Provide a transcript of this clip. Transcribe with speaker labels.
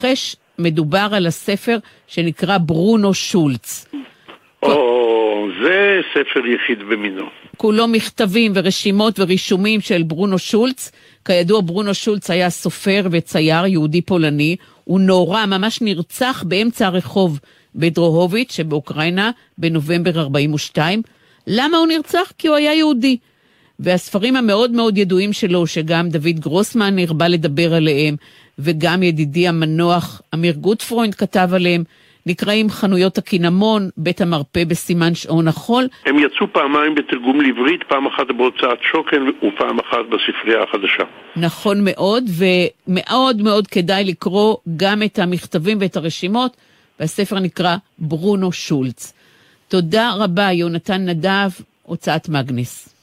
Speaker 1: מדובר על הספר שנקרא ברונו שולץ.
Speaker 2: זה ספר יחיד במינו.
Speaker 1: כולו מכתבים ורשימות ורישומים של ברונו שולץ. כידוע, ברונו שולץ היה סופר וצייר יהודי פולני. הוא נורא, ממש נרצח באמצע הרחוב בדרוהוביץ' שבאוקראינה בנובמבר 42. למה הוא נרצח? כי הוא היה יהודי. והספרים המאוד מאוד ידועים שלו, שגם דוד גרוסמן הרבה לדבר עליהם, וגם ידידי המנוח אמיר גוטפרוינד כתב עליהם, נקראים חנויות הקינמון, בית המרפא בסימן שעון החול.
Speaker 2: הם יצאו פעמיים בתרגום לעברית, פעם אחת בהוצאת שוקן ופעם אחת בספרייה החדשה.
Speaker 1: נכון מאוד, ומאוד מאוד כדאי לקרוא גם את המכתבים ואת הרשימות, והספר נקרא ברונו שולץ. תודה רבה, יונתן נדב, הוצאת מגנס.